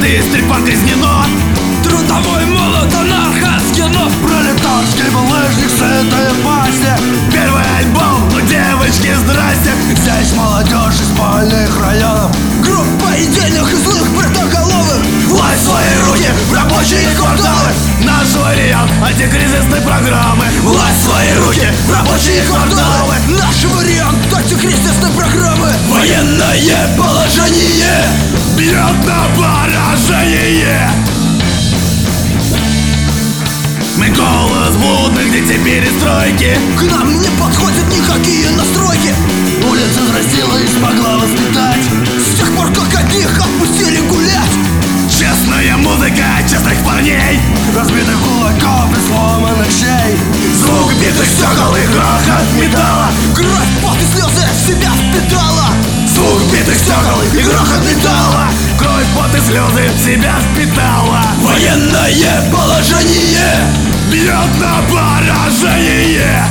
Страны стрельба казнено, трудовой молот анарха скинув. Пролетарский булыжник с этой пасти. Первый альбом, ну девочки, здрасте. Здесь молодежь из спальных районов, группа идейных и злых бритоголовых. Власть в свои руки, в рабочие кварталы. Наш вариант антикризисной программы. Власть в свои руки, в рабочие кварталы. Наш вариант антикризисной программы. Военное положение бьет на поражение. Мы голос будных детей перестройки. К нам не подходят никакие настройки. улица взрастила и смогла воспитать. С тех пор, как одних отпустили гулять. Честная музыка честных парней, Разбитых кулаков и сломанных щей. звук битых стекол и грохот металла. Кровь, пот и слезы в себя впитала. Звук битых стекол и грохот металла. Кровь, пот и слезы в себя впитала. Военное положение бьет на поражение.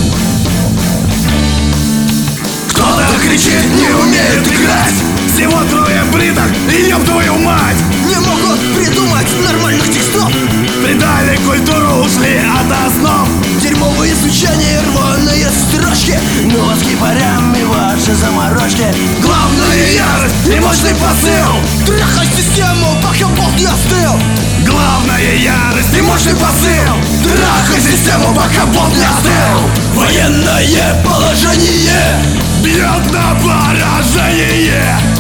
Кто-то кричит, не умеет играть. Всего трое бриток и ёб твою мать. Не могут придумать нормальных текстов. Предали культуру, ушли от основ. Дерьмовые звучания, рваные строчки. Ну вас кипарям и ваши заморочки. Главная ярость и мощный посыл. Трахай систему, пока болт не остыл. Главная ярость и мощный посыл. Трахай систему, пока болт не остыл. Военное положение бьет на поражение.